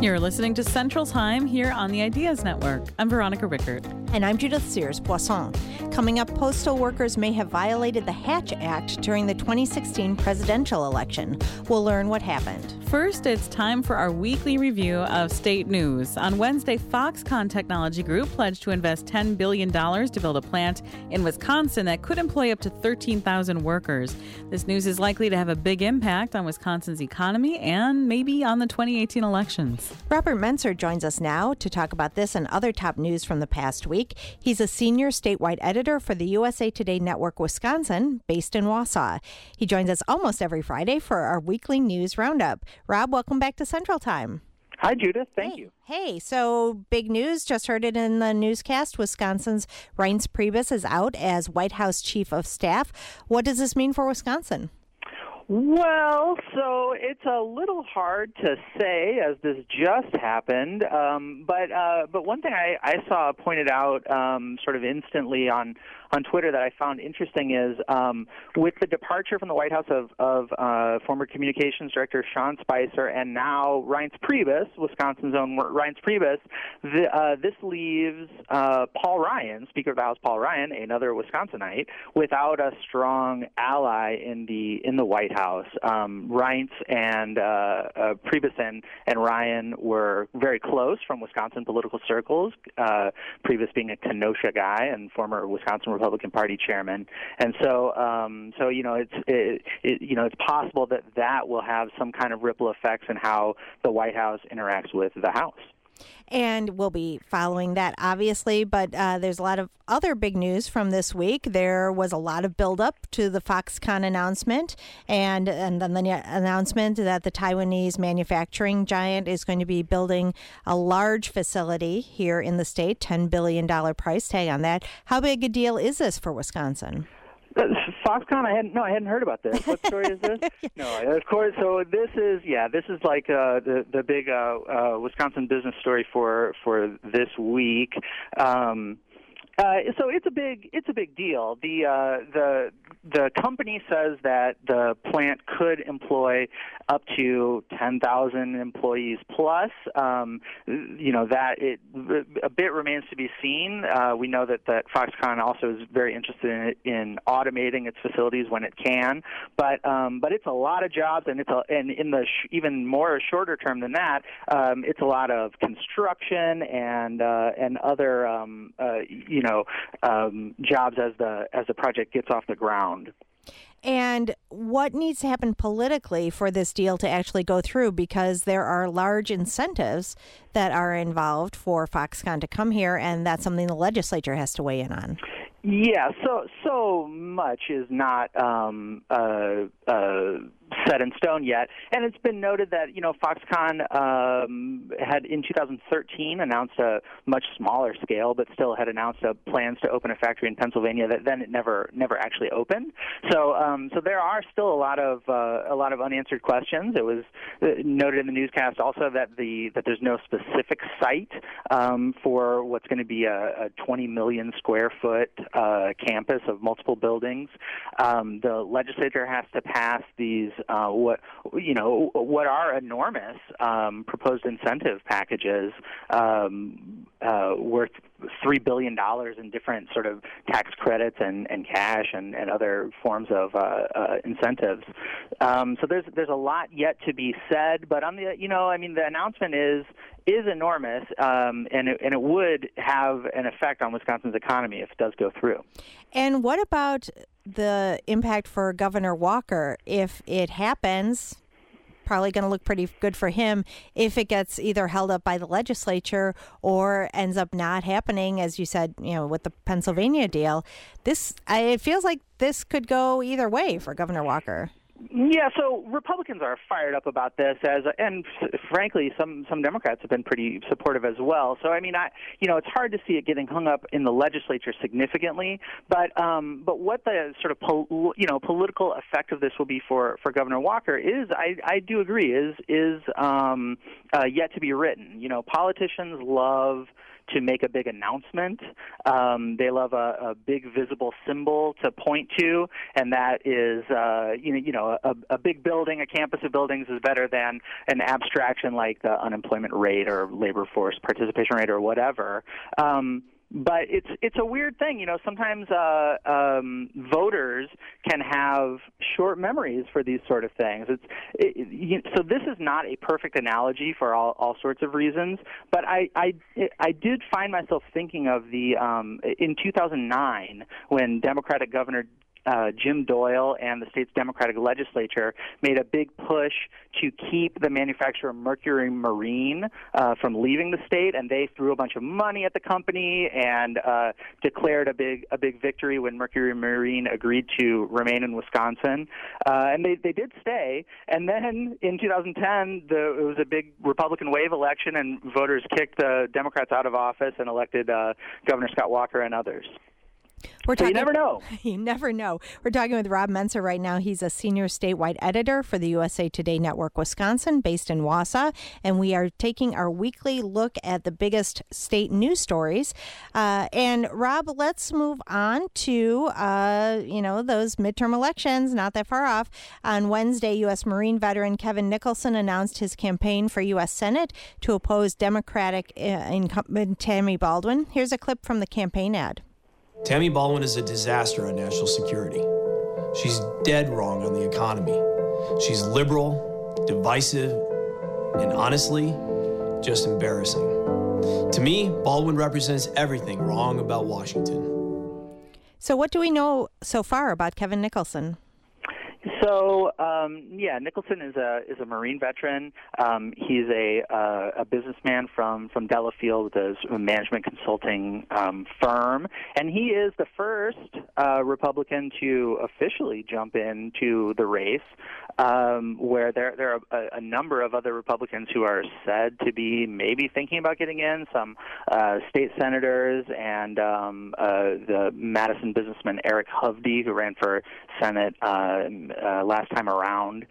You're listening to Central Time here on the Ideas Network. I'm Veronica Rickert. And I'm Judith Sears-Poisson. Coming up, postal workers may have violated the Hatch Act during the 2016 presidential election. We'll learn what happened. First, it's time for our weekly review of state news. On Wednesday, Foxconn Technology Group pledged to invest $10 billion to build a plant in Wisconsin that could employ up to 13,000 workers. This news is likely to have a big impact on Wisconsin's economy and maybe on the 2018 elections. Robert Menser joins us now to talk about this and other top news from the past week. He's a senior statewide editor for the USA Today Network Wisconsin, based in Wausau. He joins us almost every Friday for our weekly news roundup. Rob, welcome back to Central Time. Hi, Judith. Thank you. Hey, so big news. Just heard it in the newscast. Wisconsin's Reince Priebus is out as White House Chief of Staff. What does this mean for Wisconsin? Well, so it's a little hard to say as this just happened, but one thing I saw pointed out sort of instantly on Twitter that I found interesting is with the departure from the White House of former communications director Sean Spicer and now Reince Priebus, Wisconsin's own Reince Priebus, this leaves Paul Ryan, Speaker of the House Paul Ryan, another Wisconsinite, without a strong ally in the White House. Reince and Priebus and Ryan were very close from Wisconsin political circles. Priebus being a Kenosha guy and former Wisconsin Republican Party chairman, and so it's possible that will have some kind of ripple effects in how the White House interacts with the House. And we'll be following that, obviously, but there's a lot of other big news from this week. There was a lot of buildup to the Foxconn announcement, and then the announcement that the Taiwanese manufacturing giant is going to be building a large facility here in the state, $10 billion price tag on that. How big a deal is this for Wisconsin? Foxconn, I hadn't heard about this. What story is this? No, of course. So this is like the big Wisconsin business story for this week. So it's a big deal. The company says that the plant could employ up to 10,000 employees plus. A bit remains to be seen. We know that Foxconn also is very interested in automating its facilities when it can, but it's a lot of jobs, and in the even more shorter term than that, it's a lot of construction and other jobs as the project gets off the ground. And what needs to happen politically for this deal to actually go through? Because there are large incentives that are involved for Foxconn to come here, and that's something the legislature has to weigh in on. Yeah, so much is not set in stone yet, and it's been noted that Foxconn had in 2013 announced a much smaller scale, but still had announced plans to open a factory in Pennsylvania that then it never actually opened. So there are still a lot of unanswered questions. It was noted in the newscast also that there's no specific site for what's going to be a 20 million square foot campus of multiple buildings. The legislature has to pass these what are enormous proposed incentive packages worth $3 billion in different sort of tax credits and cash and other forms of incentives. So there's a lot yet to be said, but on the announcement is enormous, and it would have an effect on Wisconsin's economy if it does go through. And what about the impact for Governor Walker if it happens? Probably going to look pretty good for him if it gets either held up by the legislature or ends up not happening, as you said, with the Pennsylvania deal. It feels like this could go either way for Governor Walker. Yeah, so Republicans are fired up about this, and frankly, some Democrats have been pretty supportive as well. So I mean, it's hard to see it getting hung up in the legislature significantly, but what the sort of political effect of this will be for Governor Walker is, I do agree, is yet to be written. Politicians love to make a big announcement. They love a big visible symbol to point to, and that is, a big building, a campus of buildings is better than an abstraction like the unemployment rate or labor force participation rate or whatever. But it's a weird thing, Sometimes voters can have short memories for these sort of things. So this is not a perfect analogy for all sorts of reasons. But I did find myself thinking of in 2009 when Democratic Governor Jim Doyle and the state's Democratic legislature made a big push to keep the manufacturer Mercury Marine from leaving the state, and they threw a bunch of money at the company and declared a big victory when Mercury Marine agreed to remain in Wisconsin. And they did stay. And then in 2010, it was a big Republican wave election, and voters kicked the Democrats out of office and elected Governor Scott Walker and others. So you never know. You never know. We're talking with Rob Menser right now. He's a senior statewide editor for the USA Today Network Wisconsin, based in Wausau, and we are taking our weekly look at the biggest state news stories. And Rob, let's move on to those midterm elections. Not that far off. On Wednesday, U.S. Marine veteran Kevin Nicholson announced his campaign for U.S. Senate to oppose Democratic incumbent Tammy Baldwin. Here's a clip from the campaign ad. Tammy Baldwin is a disaster on national security. She's dead wrong on the economy. She's liberal, divisive, and honestly, just embarrassing. To me, Baldwin represents everything wrong about Washington. So what do we know so far about Kevin Nicholson? So, Nicholson is a Marine veteran. He's a businessman from Delafield, with a management consulting firm, and he is the first Republican to officially jump into the race. Where there are a number of other Republicans who are said to be maybe thinking about getting in, some state senators and the Madison businessman Eric Hovde, who ran for Senate last time around.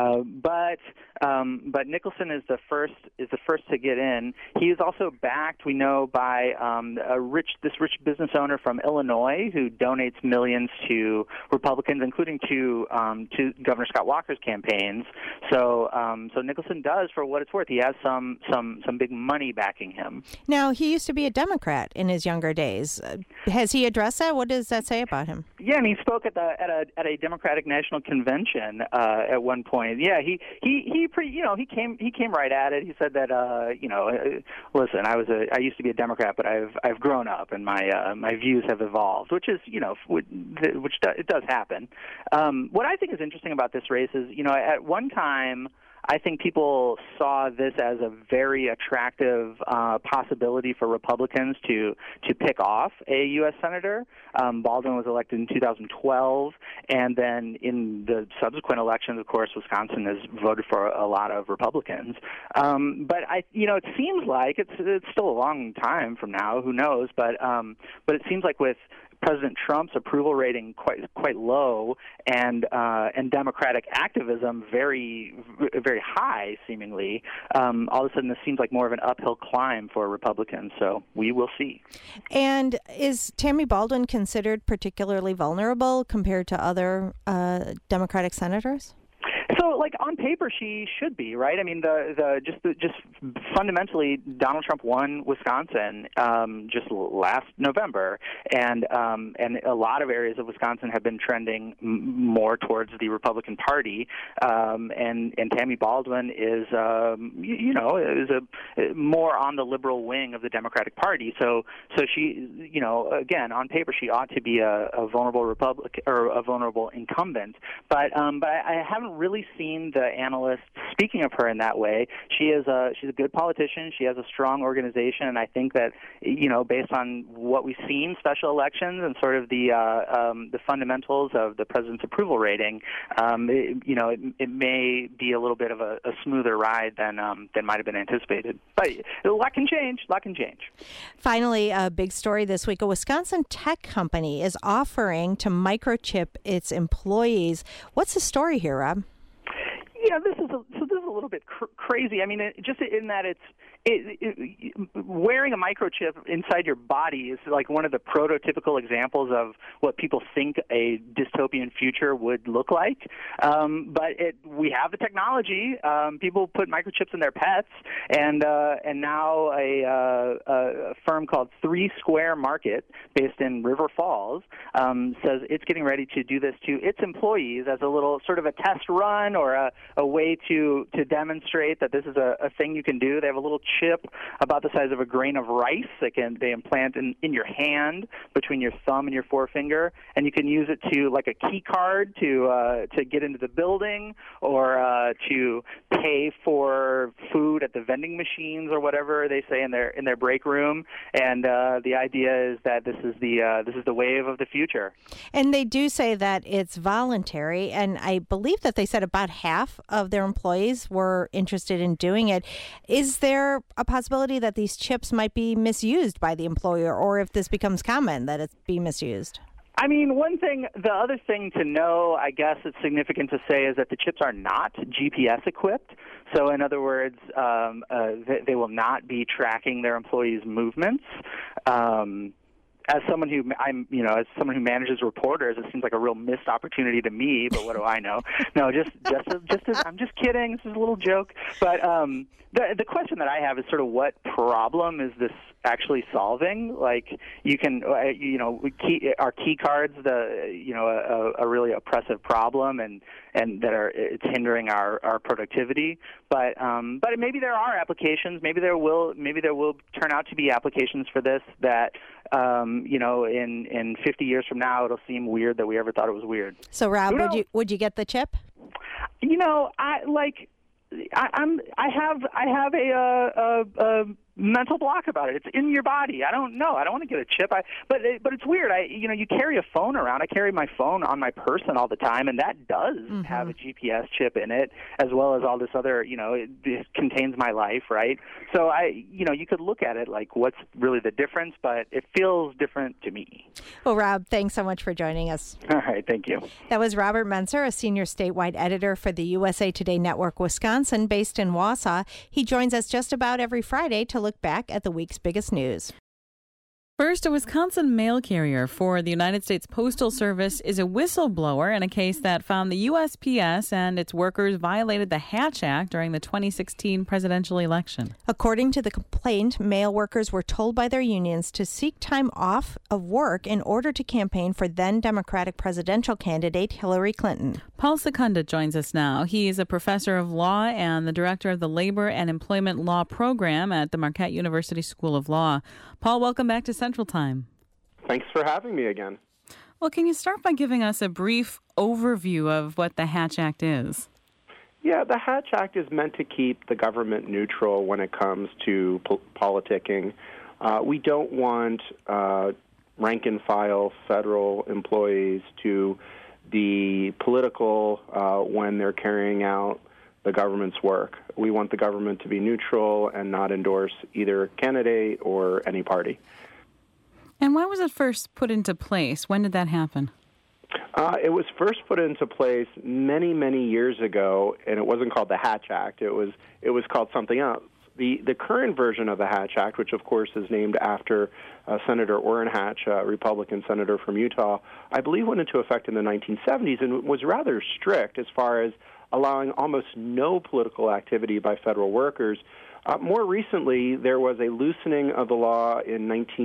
But Nicholson is the first to get in. He is also backed, we know, by this rich business owner from Illinois who donates millions to Republicans, including to Governor Scott Walker's campaigns. So Nicholson does, for what it's worth. He has some big money backing him. Now, he used to be a Democrat in his younger days. Has he addressed that? What does that say about him? Yeah, and he spoke at a Democratic National Convention at one point. Yeah, he came right at it. He said that listen, I used to be a Democrat, but I've grown up and my views have evolved, which is it does happen. What I think is interesting about this race is at one time, I think people saw this as a very attractive possibility for Republicans to pick off a U.S. Senator. Baldwin was elected in 2012, and then in the subsequent elections, of course, Wisconsin has voted for a lot of Republicans. But it seems like it's still a long time from now. Who knows? But it seems like with President Trump's approval rating quite low, and Democratic activism very, very high, seemingly, all of a sudden this seems like more of an uphill climb for Republicans. So we will see. And is Tammy Baldwin considered particularly vulnerable compared to other Democratic senators? So, on paper, she should be, right? I mean, just fundamentally, Donald Trump won Wisconsin just last November, and a lot of areas of Wisconsin have been trending more towards the Republican Party, and Tammy Baldwin is more on the liberal wing of the Democratic Party. So she, again, on paper, she ought to be a vulnerable Republican or a vulnerable incumbent, but I haven't really seen the analysts speaking of her in that way. She's a good politician. She has a strong organization, and I think that based on what we've seen, special elections and sort of the fundamentals of the president's approval rating, it may be a little bit of a smoother ride than might have been anticipated. But a lot can change. Finally, a big story this week: a Wisconsin tech company is offering to microchip its employees. What's the story here, Rob? Yeah, this is a little little bit crazy. I mean, just in that wearing a microchip inside your body is like one of the prototypical examples of what people think a dystopian future would look like. But we have the technology. People put microchips in their pets, and now a firm called 3 Square Market, based in River Falls, says it's getting ready to do this to its employees as a little sort of a test run or a way to demonstrate that this is a thing you can do. They have a little chip about the size of a grain of rice that they implant in your hand between your thumb and your forefinger, and you can use it to like a key card to get into the building or to pay for food at the vending machines or whatever they say in their break room. And the idea is that this is the wave of the future. And they do say that it's voluntary, and I believe that they said about half of their employees were interested in doing it. Is there a possibility that these chips might be misused by the employer, or if this becomes common, that it be misused? I mean, the other thing to know, I guess it's significant to say, is that the chips are not GPS equipped. So in other words, they will not be tracking their employees' movements. As someone who manages reporters, it seems like a real missed opportunity to me. But what do I know? No, I'm just kidding. This is a little joke. But the question that I have is sort of what problem is this actually solving? Like, you can, are key cards a really oppressive problem and that it's hindering our productivity? But maybe there are applications. Maybe there will turn out to be applications for this that in 50 years from now it'll seem weird that we ever thought it was weird. So Rob, would you get the chip? I have a mental block about it. It's in your body. I don't know. I don't want to get a chip. But it's weird. You carry a phone around. I carry my phone on my person all the time, and that does have a GPS chip in it, as well as all this other. It contains my life, right? So you could look at it like, what's really the difference? But it feels different to me. Well, Rob, thanks so much for joining us. All right, thank you. That was Robert Menser, a senior statewide editor for the USA Today Network Wisconsin, based in Wausau. He joins us just about every Friday to look back at the week's biggest news. First, a Wisconsin mail carrier for the United States Postal Service is a whistleblower in a case that found the USPS and its workers violated the Hatch Act during the 2016 presidential election. According to the complaint, mail workers were told by their unions to seek time off of work in order to campaign for then Democratic presidential candidate Hillary Clinton. Paul Secunda joins us now. He is a professor of law and the director of the Labor and Employment Law Program at the Marquette University School of Law. Paul, welcome back to Central Time. Thanks for having me again. Well, can you start by giving us a brief overview of what the Hatch Act is? Yeah, the Hatch Act is meant to keep the government neutral when it comes to politicking. We don't want rank-and-file federal employees to be political when they're carrying out the government's work. We want the government to be neutral and not endorse either candidate or any party. And when was it first put into place? When did that happen? It was first put into place many, many years ago, and it wasn't called the Hatch Act. It was called something else. The current version of the Hatch Act, which of course is named after Senator Orrin Hatch, a Republican senator from Utah, I believe went into effect in the 1970s and was rather strict as far as allowing almost no political activity by federal workers. More recently, there was a loosening of the law in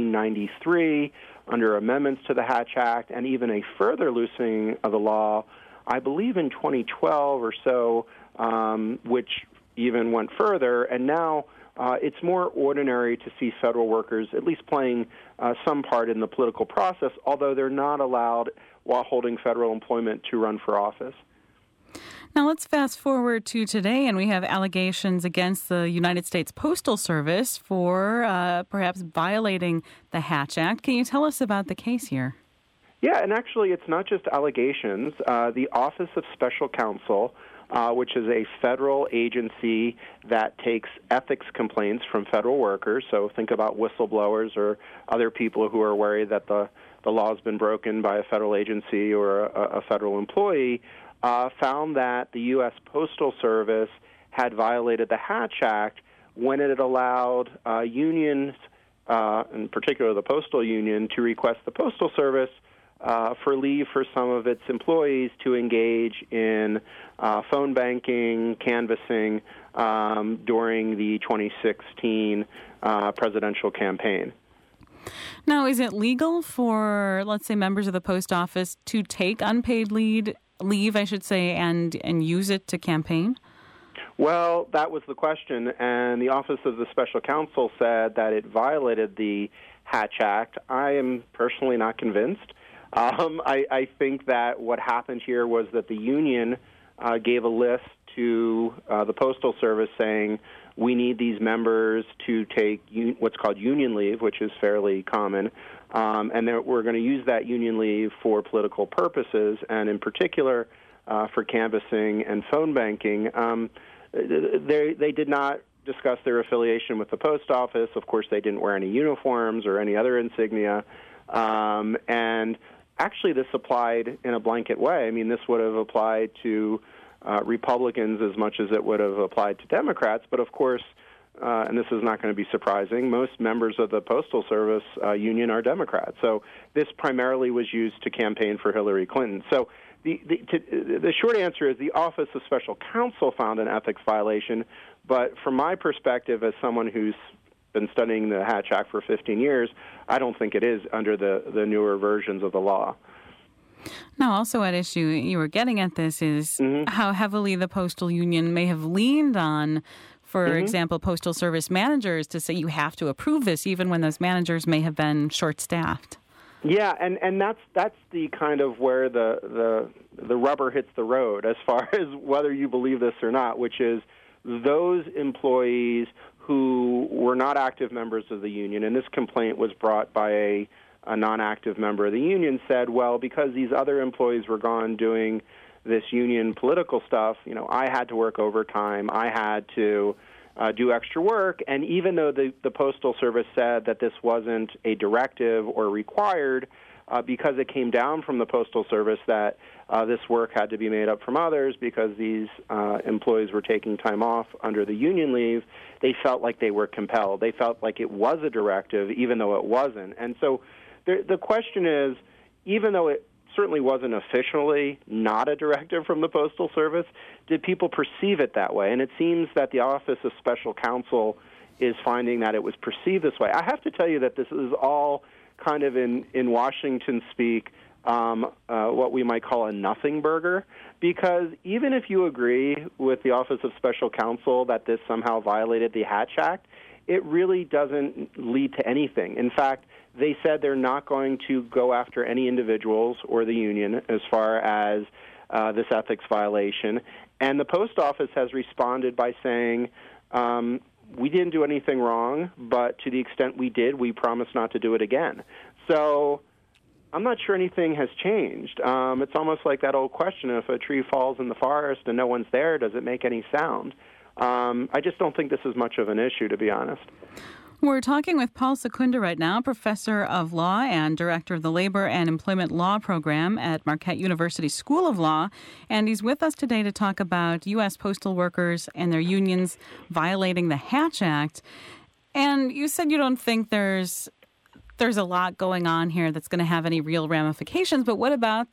1993 under amendments to the Hatch Act, and even a further loosening of the law, I believe in 2012 or so, which even went further. And now it's more ordinary to see federal workers at least playing some part in the political process, although they're not allowed, while holding federal employment, to run for office. Now let's fast forward to today, and we have allegations against the United States Postal Service for perhaps violating the Hatch Act. Can you tell us about the case here? Yeah, and actually it's not just allegations. The Office of Special Counsel, which is a federal agency that takes ethics complaints from federal workers, so think about whistleblowers or other people who are worried that the law has been broken by a federal agency or a federal employee, found that the U.S. Postal Service had violated the Hatch Act when it allowed unions, in particular the Postal Union, to request the Postal Service for leave for some of its employees to engage in phone banking, canvassing during the 2016 presidential campaign. Now, is it legal for, let's say, members of the post office to take unpaid leave, I should say, and use it to campaign? Well, that was the question, and the Office of the Special Counsel said that it violated the Hatch Act. I am personally not convinced. I think that what happened here was that the union gave a list to the Postal Service saying, we need these members to take what's called union leave, which is fairly common, and we're going to use that union leave for political purposes, and in particular for canvassing and phone banking. They did not discuss their affiliation with the post office. Of course, they didn't wear any uniforms or any other insignia, and actually this applied in a blanket way. I mean, this would have applied to Republicans as much as it would have applied to Democrats. But of course, and this is not going to be surprising, most members of the Postal Service union are Democrats. So this primarily was used to campaign for Hillary Clinton. So the short answer is the Office of Special Counsel found an ethics violation. But from my perspective, as someone who's been studying the Hatch Act for 15 years, I don't think it is under the newer versions of the law. Now, also at issue, you were getting at this, is how heavily the Postal Union may have leaned on, for example, Postal Service managers to say you have to approve this, even when those managers may have been short-staffed. Yeah, and that's the kind of where the rubber hits the road as far as whether you believe this or not, which is those employees who were not active members of the union, and this complaint was brought by a non-active member of the union, said, well, because these other employees were gone doing this union political stuff, I had to work overtime, I had to do extra work, and even though the Postal Service said that this wasn't a directive or required, because it came down from the Postal Service that this work had to be made up from others because these employees were taking time off under the union leave, they felt like they were compelled. They felt like it was a directive, even though it wasn't. And so the question is, even though it certainly wasn't officially not a directive from the Postal Service, did people perceive it that way? And it seems that the Office of Special Counsel is finding that it was perceived this way. I have to tell you that this is all kind of in Washington speak, what we might call a nothing burger, because even if you agree with the Office of Special Counsel that this somehow violated the Hatch Act, it really doesn't lead to anything. In fact, they said they're not going to go after any individuals or the union as far as this ethics violation. And the post office has responded by saying, we didn't do anything wrong, but to the extent we did, we promise not to do it again. So I'm not sure anything has changed. It's almost like that old question, if a tree falls in the forest and no one's there, does it make any sound? I just don't think this is much of an issue, to be honest. We're talking with Paul Secunda right now, professor of law and director of the Labor and Employment Law Program at Marquette University School of Law. And he's with us today to talk about U.S. postal workers and their unions violating the Hatch Act. And you said you don't think there's a lot going on here that's going to have any real ramifications. But what about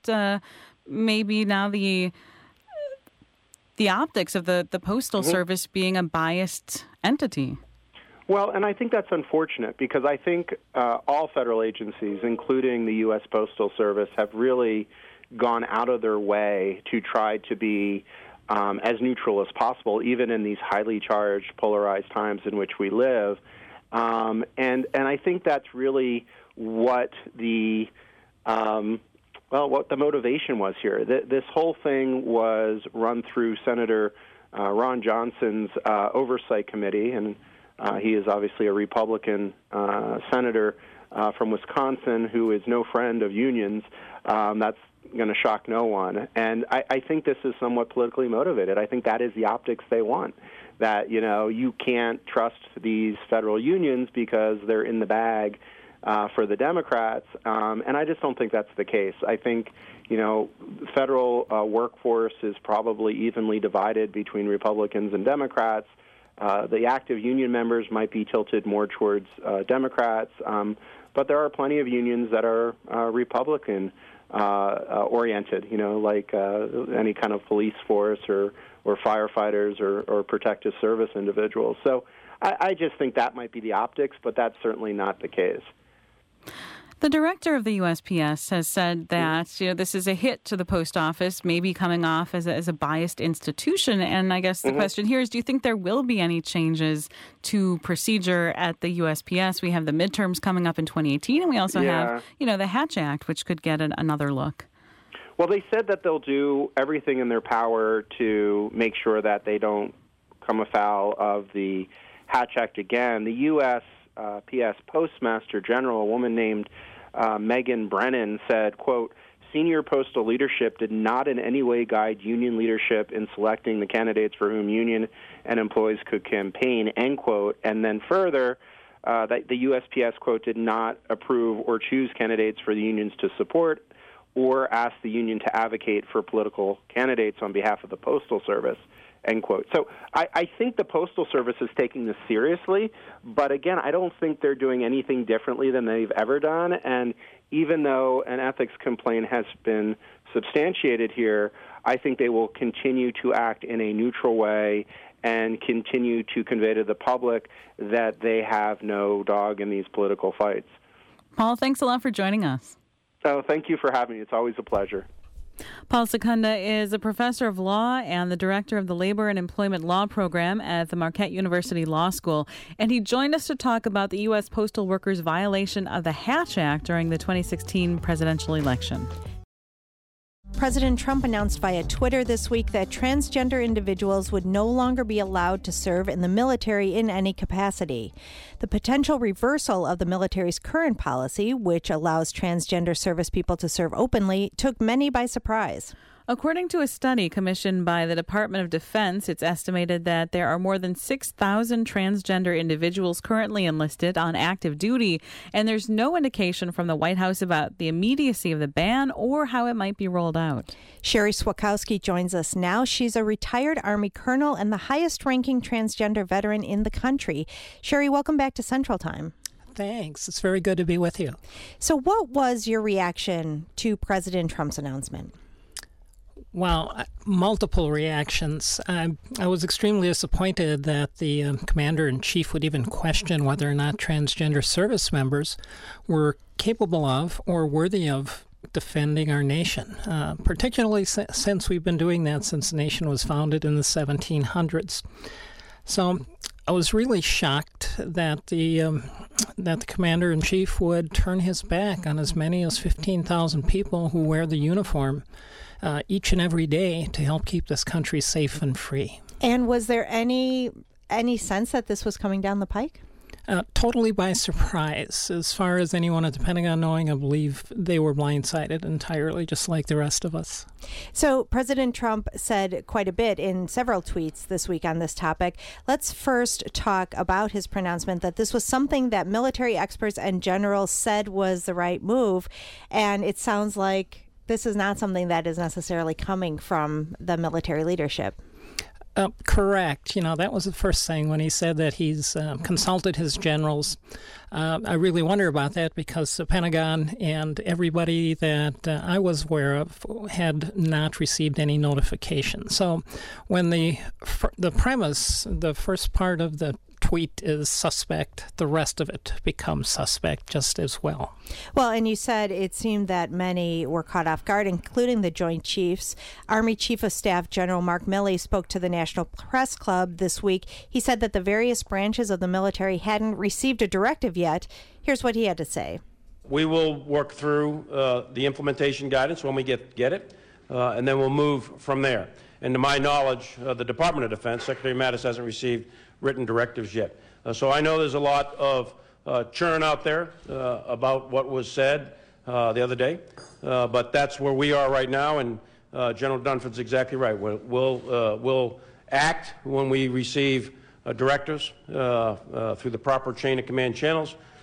maybe now the optics of the Postal Service being a biased entity? Well, and I think that's unfortunate because I think all federal agencies, including the U.S. Postal Service, have really gone out of their way to try to be as neutral as possible, even in these highly charged, polarized times in which we live. And I think that's really what the motivation was here. This whole thing was run through Senator Ron Johnson's oversight committee, and he is obviously a Republican senator from Wisconsin who is no friend of unions. That's going to shock no one. And I think this is somewhat politically motivated. I think that is the optics they want, that, you can't trust these federal unions because they're in the bag for the Democrats, and I just don't think that's the case. I think, federal workforce is probably evenly divided between Republicans and Democrats. The active union members might be tilted more towards Democrats, but there are plenty of unions that are Republican oriented, like any kind of police force or firefighters or protective service individuals. So I just think that might be the optics, but that's certainly not the case. The director of the USPS has said that this is a hit to the post office, maybe coming off as a biased institution. And I guess the question here is, do you think there will be any changes to procedure at the USPS? We have the midterms coming up in 2018, and we also have, the Hatch Act, which could get another look. Well, they said that they'll do everything in their power to make sure that they don't come afoul of the Hatch Act again. The USPS Postmaster General, a woman named Megan Brennan, said, quote, "Senior postal leadership did not in any way guide union leadership in selecting the candidates for whom union and employees could campaign," end quote. And then further, that the USPS, quote, "did not approve or choose candidates for the unions to support or ask the union to advocate for political candidates on behalf of the Postal Service," end quote. So I think the Postal Service is taking this seriously, but again, I don't think they're doing anything differently than they've ever done. And even though an ethics complaint has been substantiated here, I think they will continue to act in a neutral way and continue to convey to the public that they have no dog in these political fights. Paul, thanks a lot for joining us. Oh, thank you for having me. It's always a pleasure. Paul Secunda is a professor of law and the director of the Labor and Employment Law Program at the Marquette University Law School. And he joined us to talk about the U.S. postal workers' violation of the Hatch Act during the 2016 presidential election. President Trump announced via Twitter this week that transgender individuals would no longer be allowed to serve in the military in any capacity. The potential reversal of the military's current policy, which allows transgender service people to serve openly, took many by surprise. According to a study commissioned by the Department of Defense, it's estimated that there are more than 6,000 transgender individuals currently enlisted on active duty, and there's no indication from the White House about the immediacy of the ban or how it might be rolled out. Sherry Swakowski joins us now. She's a retired Army colonel and the highest-ranking transgender veteran in the country. Sherry, welcome back to Central Time. Thanks. It's very good to be with you. So what was your reaction to President Trump's announcement? Well, multiple reactions. I was extremely disappointed that the commander-in-chief would even question whether or not transgender service members were capable of or worthy of defending our nation, particularly since we've been doing that since the nation was founded in the 1700s. So I was really shocked that the commander-in-chief would turn his back on as many as 15,000 people who wear the uniform each and every day to help keep this country safe and free. And was there any sense that this was coming down the pike? Totally by surprise. As far as anyone at the Pentagon knowing, I believe they were blindsided entirely, just like the rest of us. So President Trump said quite a bit in several tweets this week on this topic. Let's first talk about his pronouncement that this was something that military experts and generals said was the right move. And it sounds like this is not something that is necessarily coming from the military leadership. Correct. That was the first thing when he said that he's consulted his generals. I really wonder about that because the Pentagon and everybody that I was aware of had not received any notification. So when the premise, the first part of the tweet is suspect, the rest of it becomes suspect just as well. Well, and you said it seemed that many were caught off guard, including the Joint Chiefs. Army Chief of Staff General Mark Milley spoke to the National Press Club this week. He said that the various branches of the military hadn't received a directive yet. Here's what he had to say. We will work through the implementation guidance when we get it, and then we'll move from there. And to my knowledge, the Department of Defense, Secretary Mattis hasn't received written directives yet. So I know there's a lot of churn out there about what was said the other day, but that's where we are right now, and General Dunford's exactly right. We'll act when we receive directives through the proper chain of command channels,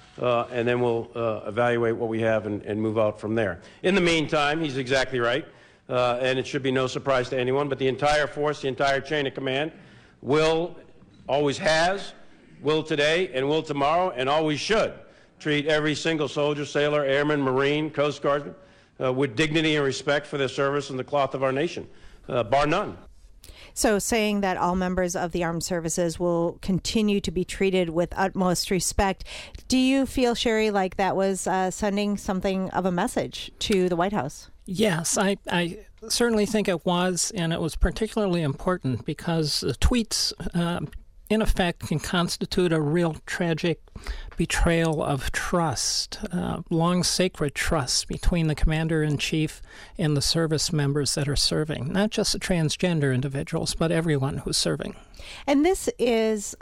and then we'll evaluate what we have and move out from there. In the meantime, he's exactly right, and it should be no surprise to anyone, but the entire force, the entire chain of command will, always has, will today, and will tomorrow, and always should treat every single soldier, sailor, airman, Marine, Coast Guardsman with dignity and respect for their service and the cloth of our nation, bar none. So saying that all members of the armed services will continue to be treated with utmost respect. Do you feel, Sherry, like that was sending something of a message to the White House? Yes, I certainly think it was, and it was particularly important because the tweets, in effect, can constitute a real tragic betrayal of trust, long sacred trust between the commander-in-chief and the service members that are serving, not just the transgender individuals, but everyone who's serving. And this is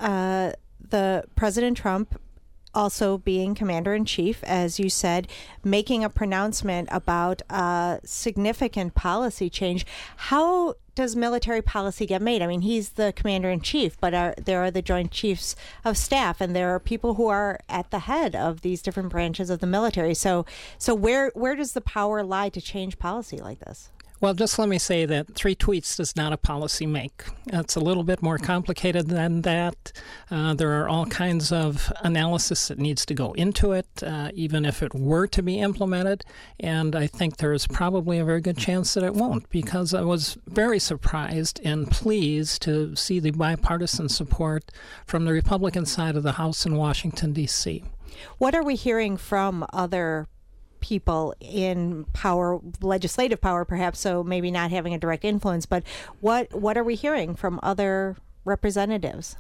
the President Trump also being commander-in-chief, as you said, making a pronouncement about a significant policy change. How does military policy get made? I mean, he's the commander-in-chief, but there are the Joint Chiefs of Staff, and there are people who are at the head of these different branches of the military. So where does the power lie to change policy like this? Well, just let me say that 3 tweets does not a policy make. It's a little bit more complicated than that. There are all kinds of analysis that needs to go into it, even if it were to be implemented. And I think there is probably a very good chance that it won't, because I was very surprised and pleased to see the bipartisan support from the Republican side of the House in Washington, D.C. What are we hearing from other people in power, legislative power perhaps, so maybe not having a direct influence, but what are we hearing from other representatives?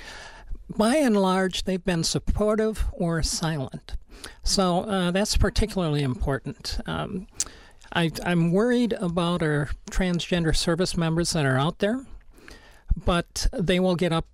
By and large, they've been supportive or silent. So that's particularly important. I'm worried about our transgender service members that are out there, but they got up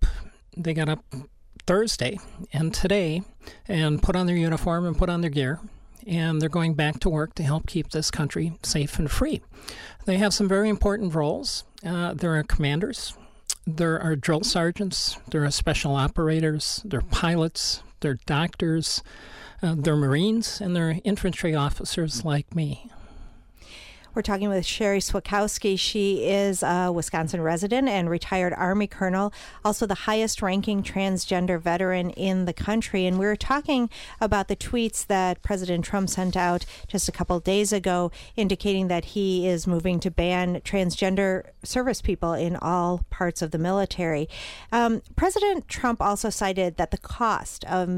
Thursday and today and put on their uniform and put on their gear, and they're going back to work to help keep this country safe and free. They have some very important roles. There are commanders, there are drill sergeants, there are special operators, there are pilots, there are doctors, there are Marines, and there are infantry officers like me. We're talking with Sherry Swakowski. She is a Wisconsin resident and retired Army colonel, also the highest-ranking transgender veteran in the country. And we were talking about the tweets that President Trump sent out just a couple of days ago, indicating that he is moving to ban transgender service people in all parts of the military. President Trump also cited that the cost of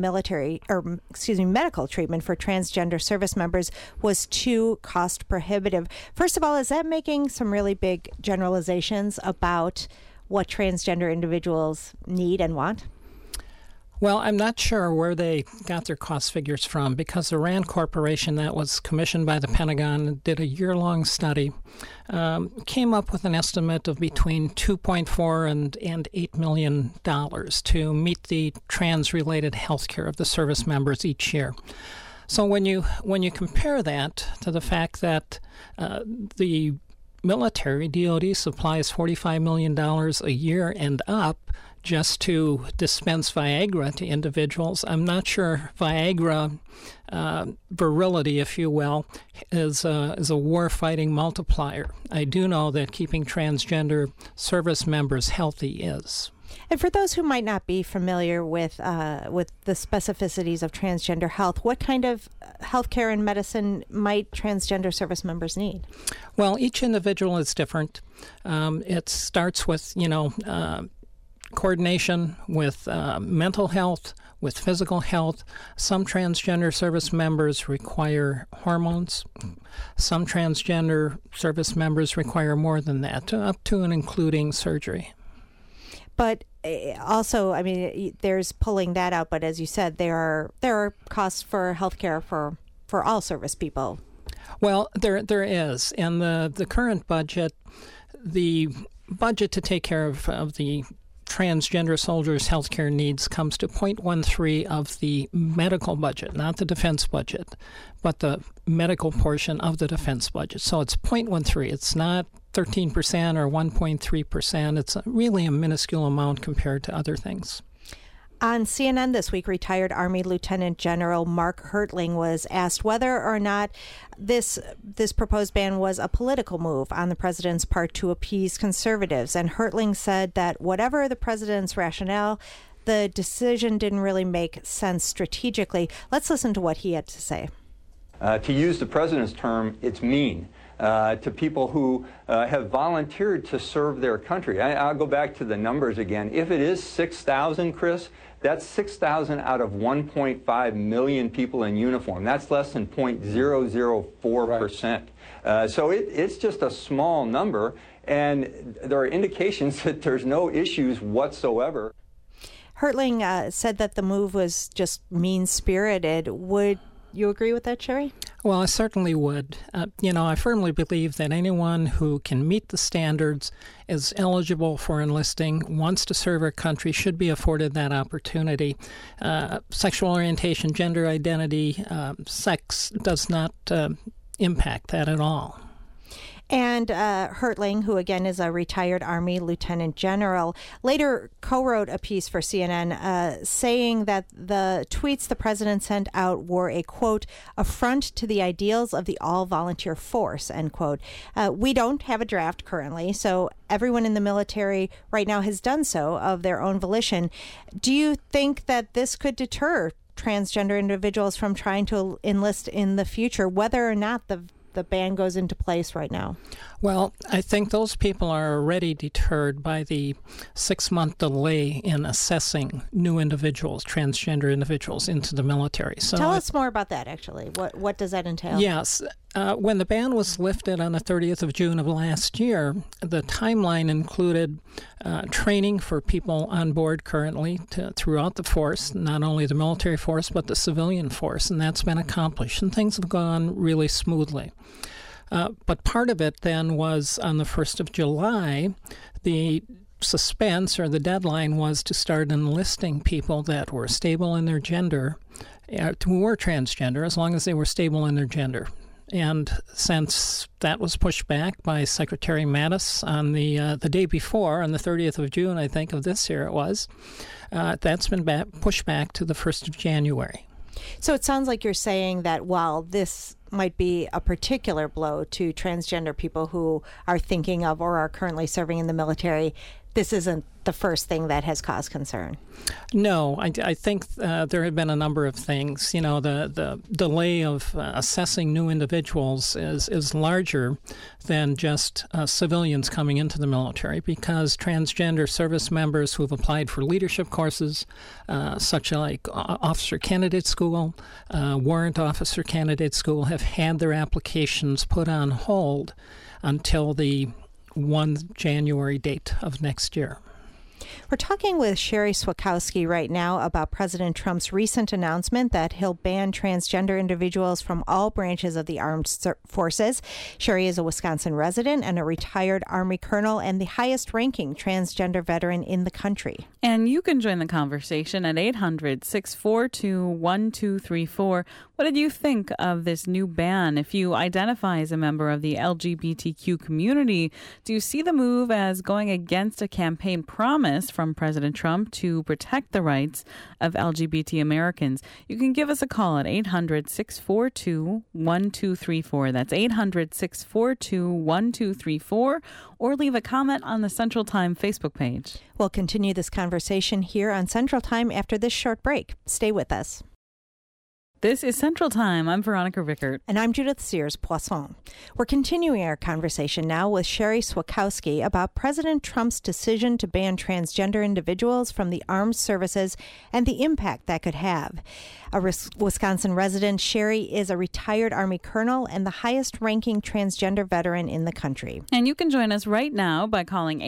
medical treatment for transgender service members was too cost prohibitive. First of all, is that making some really big generalizations about what transgender individuals need and want? Well, I'm not sure where they got their cost figures from, because the RAND Corporation, that was commissioned by the Pentagon, did a year-long study, came up with an estimate of between $2.4 and $8 million to meet the trans-related health care of the service members each year. So when you compare that to the fact that the military, DoD, supplies $45 million a year and up just to dispense Viagra to individuals, I'm not sure Viagra virility, if you will, is a war-fighting multiplier. I do know that keeping transgender service members healthy is. And for those who might not be familiar with the specificities of transgender health, what kind of health care and medicine might transgender service members need? Well, each individual is different. It starts with, coordination with mental health, with physical health. Some transgender service members require hormones. Some transgender service members require more than that, up to and including surgery. But also, I mean, there's pulling that out. But as you said, there are costs for healthcare for all service people. Well, there is. In the current budget, the budget to take care of the transgender soldiers' healthcare needs comes to 0.13 of the medical budget, not the defense budget, but the medical portion of the defense budget. So it's 0.13. It's not 13% or 1.3%. It's really a minuscule amount compared to other things. On CNN this week, retired Army Lieutenant General Mark Hertling was asked whether or not this proposed ban was a political move on the president's part to appease conservatives. And Hertling said that whatever the president's rationale, the decision didn't really make sense strategically. Let's listen to what he had to say. To use the president's term, it's mean. To people who have volunteered to serve their country. I'll go back to the numbers again. If it is 6,000, Chris, that's 6,000 out of 1.5 million people in uniform. That's less than 0.004%. Right. So it's just a small number, and there are indications that there's no issues whatsoever. Hertling said that the move was just mean-spirited. Would you agree with that, Sherry? Well, I certainly would. I firmly believe that anyone who can meet the standards, is eligible for enlisting, wants to serve our country, should be afforded that opportunity. Sexual orientation, gender identity, sex does not impact that at all. And Hertling, who again is a retired Army Lieutenant General, later co-wrote a piece for CNN saying that the tweets the president sent out were a, quote, affront to the ideals of the all-volunteer force, end quote. We don't have a draft currently, so everyone in the military right now has done so of their own volition. Do you think that this could deter transgender individuals from trying to enlist in the future, whether or not the ban goes into place right now? Well, I think those people are already deterred by the 6-month delay in assessing new individuals, transgender individuals, into the military. So tell us more about that, actually. What does that entail? Yes. When the ban was lifted on the 30th of June of last year, the timeline included training for people on board currently throughout the force, not only the military force, but the civilian force, and that's been accomplished, and things have gone really smoothly. But part of it then was on the 1st of July, the suspense or the deadline was to start enlisting people that were stable in their gender, who were transgender, as long as they were stable in their gender. And since that was pushed back by Secretary Mattis on the day before, on the 30th of June, I think, of this year it was, that's been pushed back to the 1st of January. So it sounds like you're saying that while this might be a particular blow to transgender people who are thinking of or are currently serving in the military, this isn't the first thing that has caused concern. No, I think there have been a number of things. You know, the delay of assessing new individuals is larger than just civilians coming into the military, because transgender service members who have applied for leadership courses, such like Officer Candidate School, Warrant Officer Candidate School, have had their applications put on hold until the 1 January date of next year. We're talking with Sherry Swakowski right now about President Trump's recent announcement that he'll ban transgender individuals from all branches of the armed forces. Sherry is a Wisconsin resident and a retired Army colonel and the highest-ranking transgender veteran in the country. And you can join the conversation at 800-642-1234. What did you think of this new ban? If you identify as a member of the LGBTQ community, do you see the move as going against a campaign promise from President Trump to protect the rights of LGBT Americans? You can give us a call at 800-642-1234. That's 800-642-1234, or leave a comment on the Central Time Facebook page. We'll continue this conversation here on Central Time after this short break. Stay with us. This is Central Time. I'm Veronica Rickert. And I'm Judith Sears-Poisson. We're continuing our conversation now with Sherry Swakowski about President Trump's decision to ban transgender individuals from the armed services and the impact that could have. A Wisconsin resident, Sherry is a retired Army colonel and the highest-ranking transgender veteran in the country. And you can join us right now by calling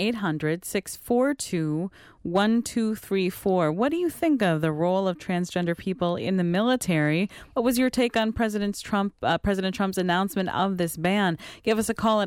800-642-1234. What do you think of the role of transgender people in the military? What was your take on President Trump's announcement of this ban? Give us a call at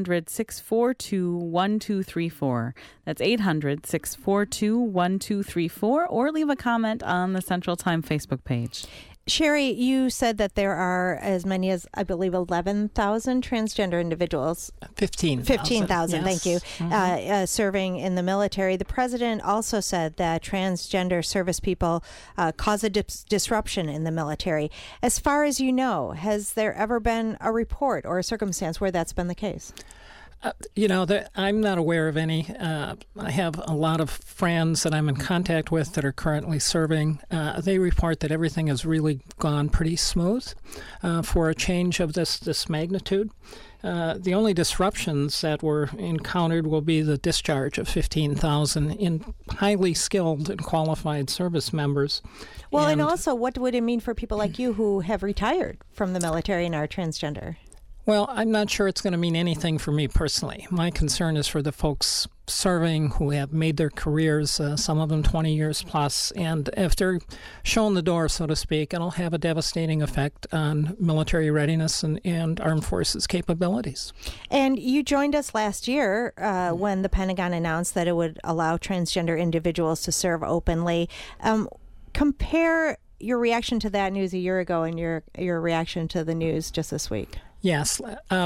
800-642-1234. That's 800-642-1234, or leave a comment on the Central Time Facebook page. Sherry, you said that there are as many as, I believe, 11,000 transgender individuals. 15,000. 15,000, yes. thank you, serving in the military. The president also said that transgender service people cause a disruption in the military. As far as you know, has there ever been a report or a circumstance where that's been the case? I'm not aware of any. I have a lot of friends that I'm in contact with that are currently serving. They report that everything has really gone pretty smooth for a change of this magnitude. The only disruptions that were encountered will be the discharge of 15,000 in highly skilled and qualified service members. Well, and also, what would it mean for people like you who have retired from the military and are transgender? Well, I'm not sure it's going to mean anything for me personally. My concern is for the folks serving who have made their careers, some of them 20 years plus, and if they're shown the door, so to speak, it'll have a devastating effect on military readiness and armed forces capabilities. And you joined us last year when the Pentagon announced that it would allow transgender individuals to serve openly. Compare your reaction to that news a year ago and your reaction to the news just this week. Yes.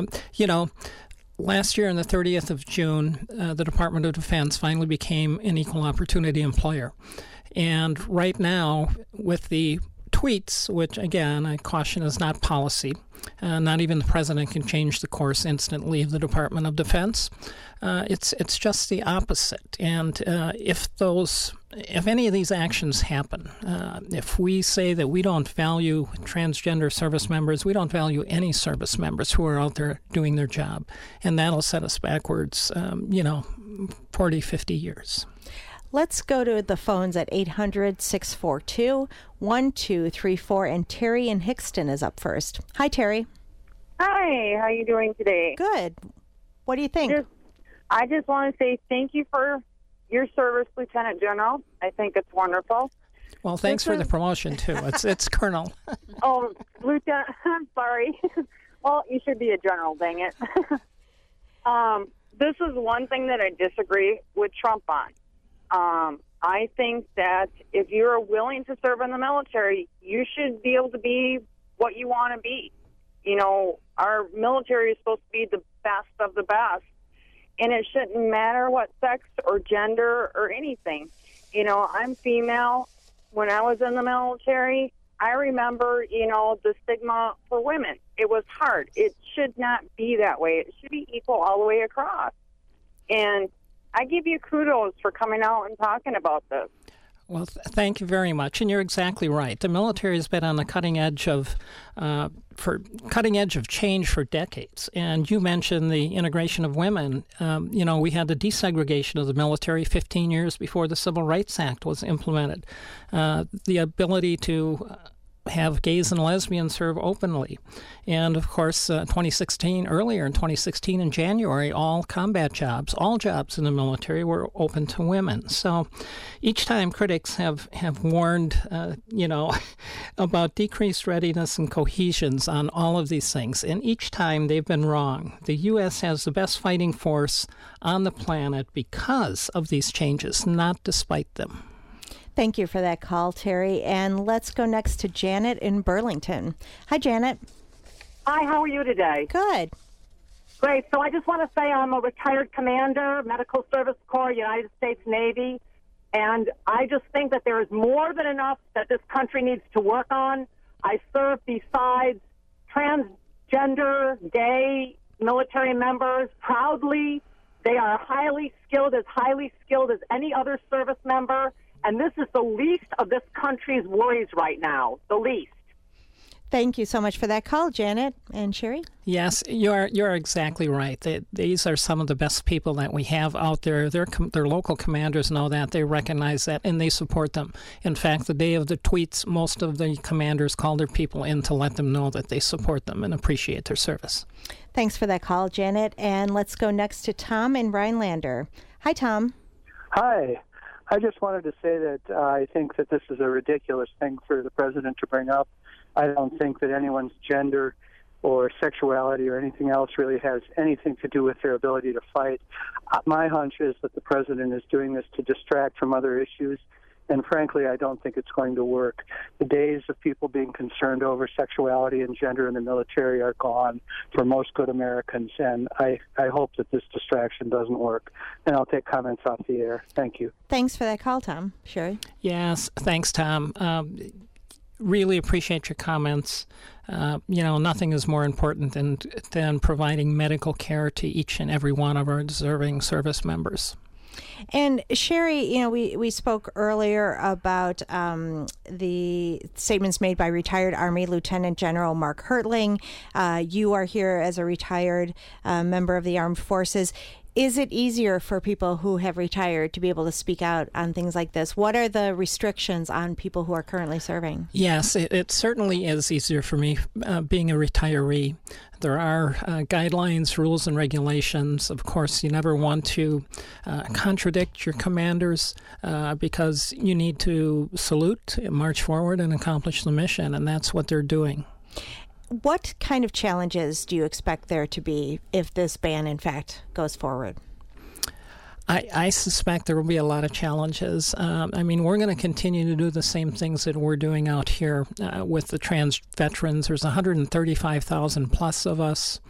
Last year on the 30th of June, the Department of Defense finally became an equal opportunity employer. And right now, with the tweets, which, again, I caution is not policy, not even the president can change the course instantly of the Department of Defense. It's just the opposite. And if any of these actions happen, if we say that we don't value transgender service members, we don't value any service members who are out there doing their job, and that'll set us backwards, 40, 50 years. Let's go to the phones at 800-642-1234, and Terry in Hickston is up first. Hi, Terry. Hi, how are you doing today? Good. What do you think? I just want to say thank you for your service, Lieutenant General. I think it's wonderful. Well, thanks for the promotion, too. It's Colonel. Oh, Lieutenant, I'm sorry. Well, you should be a general, dang it. This is one thing that I disagree with Trump on. I think that if you're willing to serve in the military, you should be able to be what you want to be. Our military is supposed to be the best of the best, and it shouldn't matter what sex or gender or anything. I'm female. When I was in the military, I remember, the stigma for women. It was hard. It should not be that way. It should be equal all the way across. And I give you kudos for coming out and talking about this. Well, thank you very much, and you're exactly right. The military has been on the cutting edge of change for decades. And you mentioned the integration of women. We had the desegregation of the military 15 years before the Civil Rights Act was implemented. The ability to have gays and lesbians serve openly. And, of course, earlier in 2016 in January, all combat jobs, all jobs in the military were open to women. So each time critics have warned, about decreased readiness and cohesions on all of these things. And each time they've been wrong. The U.S. has the best fighting force on the planet because of these changes, not despite them. Thank you for that call, Terry. And let's go next to Janet in Burlington. Hi, Janet. Hi, how are you today? Good. Great. So I just want to say I'm a retired commander, Medical Service Corps, United States Navy, and I just think that there is more than enough that this country needs to work on. I serve besides transgender, gay military members proudly. They are highly skilled as any other service member. And this is the least of this country's worries right now, the least. Thank you so much for that call, Janet. And Sherry? Yes, you're exactly right. These are some of the best people that we have out there. Their local commanders know that. They recognize that, and they support them. In fact, the day of the tweets, most of the commanders call their people in to let them know that they support them and appreciate their service. Thanks for that call, Janet. And let's go next to Tom in Rhinelander. Hi, Tom. Hi. I just wanted to say that I think that this is a ridiculous thing for the president to bring up. I don't think that anyone's gender or sexuality or anything else really has anything to do with their ability to fight. My hunch is that the president is doing this to distract from other issues. And frankly, I don't think it's going to work. The days of people being concerned over sexuality and gender in the military are gone for most good Americans, and I hope that this distraction doesn't work. And I'll take comments off the air. Thank you. Thanks for that call, Tom. Sherry? Yes, thanks, Tom. Really appreciate your comments. Nothing is more important than providing medical care to each and every one of our deserving service members. And Sherry, we spoke earlier about the statements made by retired Army Lieutenant General Mark Hertling. You are here as a retired member of the Armed Forces. Is it easier for people who have retired to be able to speak out on things like this? What are the restrictions on people who are currently serving? Yes, it certainly is easier for me being a retiree. There are guidelines, rules, and regulations. Of course, you never want to contradict your commanders because you need to salute, march forward, and accomplish the mission, and that's what they're doing. What kind of challenges do you expect there to be if this ban, in fact, goes forward? I suspect there will be a lot of challenges. We're going to continue to do the same things that we're doing out here with the trans veterans. There's 135,000 plus of us.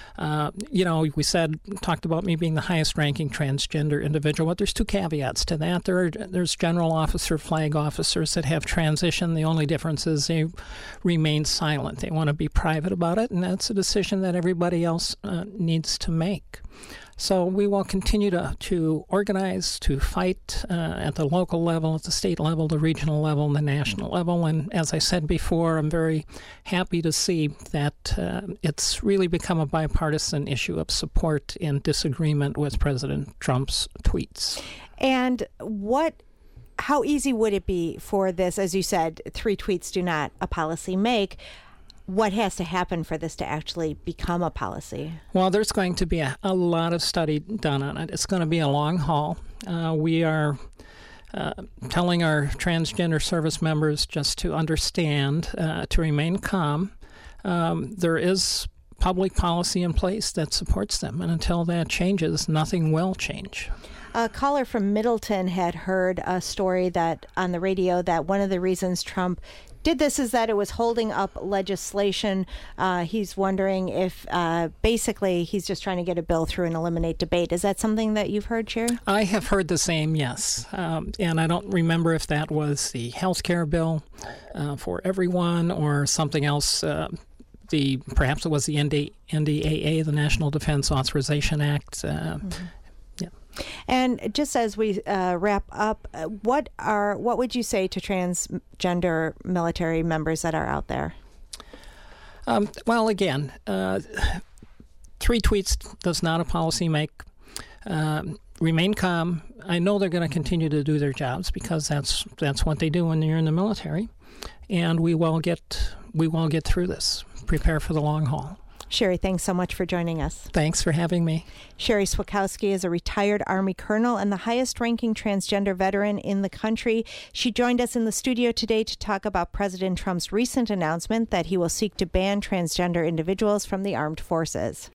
We talked about me being the highest ranking transgender individual, but there's two caveats to that. There's general officer, flag officers that have transitioned. The only difference is they remain silent. They want to be private about it, and that's a decision that everybody else needs to make. So we will continue to organize, to fight at the local level, at the state level, the regional level, and the national level. And as I said before, I'm very happy to see that it's really become a bipartisan issue of support and disagreement with President Trump's tweets. And how easy would it be for this? As you said, 3 tweets do not a policy make. What has to happen for this to actually become a policy? Well, there's going to be a lot of study done on it. It's going to be a long haul. We are telling our transgender service members just to understand, to remain calm. There is public policy in place that supports them, and until that changes, nothing will change. A caller from Middleton had heard a story that on the radio that one of the reasons Trump did this is that it was holding up legislation. He's wondering if basically he's just trying to get a bill through and eliminate debate. Is that something that you've heard, Sherry? I have heard the same, yes. And I don't remember if that was the health care bill for everyone or something else. Perhaps it was the NDAA, the National Defense Authorization Act. And just as we wrap up, what would you say to transgender military members that are out there? Again, 3 tweets does not a policy make. Remain calm. I know they're going to continue to do their jobs because that's what they do when you're in the military, and we will get through this. Prepare for the long haul. Sherry, thanks so much for joining us. Thanks for having me. Sherry Swakowski is a retired Army colonel and the highest-ranking transgender veteran in the country. She joined us in the studio today to talk about President Trump's recent announcement that he will seek to ban transgender individuals from the armed forces.